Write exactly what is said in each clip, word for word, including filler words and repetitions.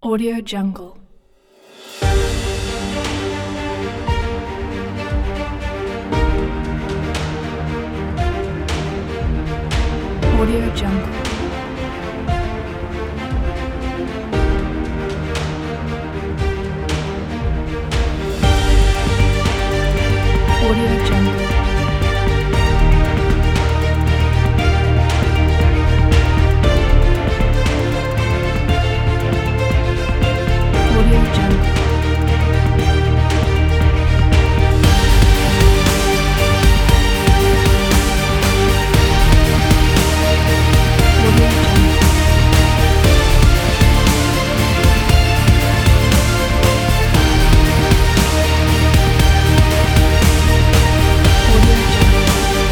Audio Jungle. Audio Jungle. Audio Jungle. Audio Jungle. Audio Jungle. Audio Jungle.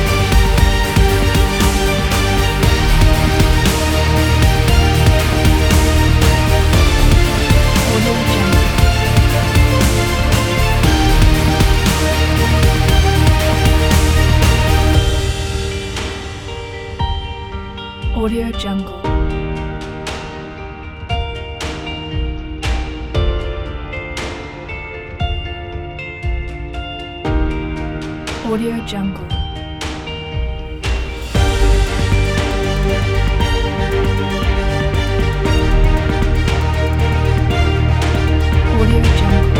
Audio Jungle. Audio Jungle. Audio Jungle. Audio Jungle.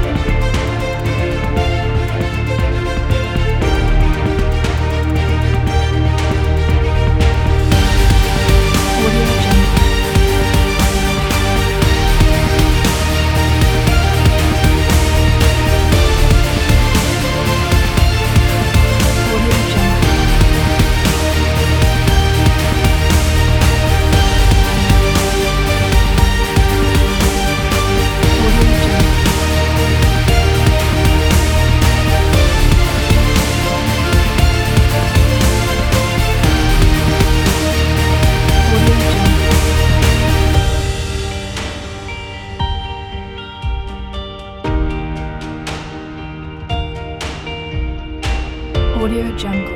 Audio Jungle. Audio Jungle. Audio Jungle. Audio Jungle. Audio Jungle.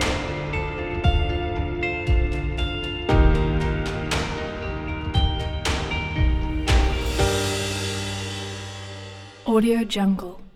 Audio Jungle.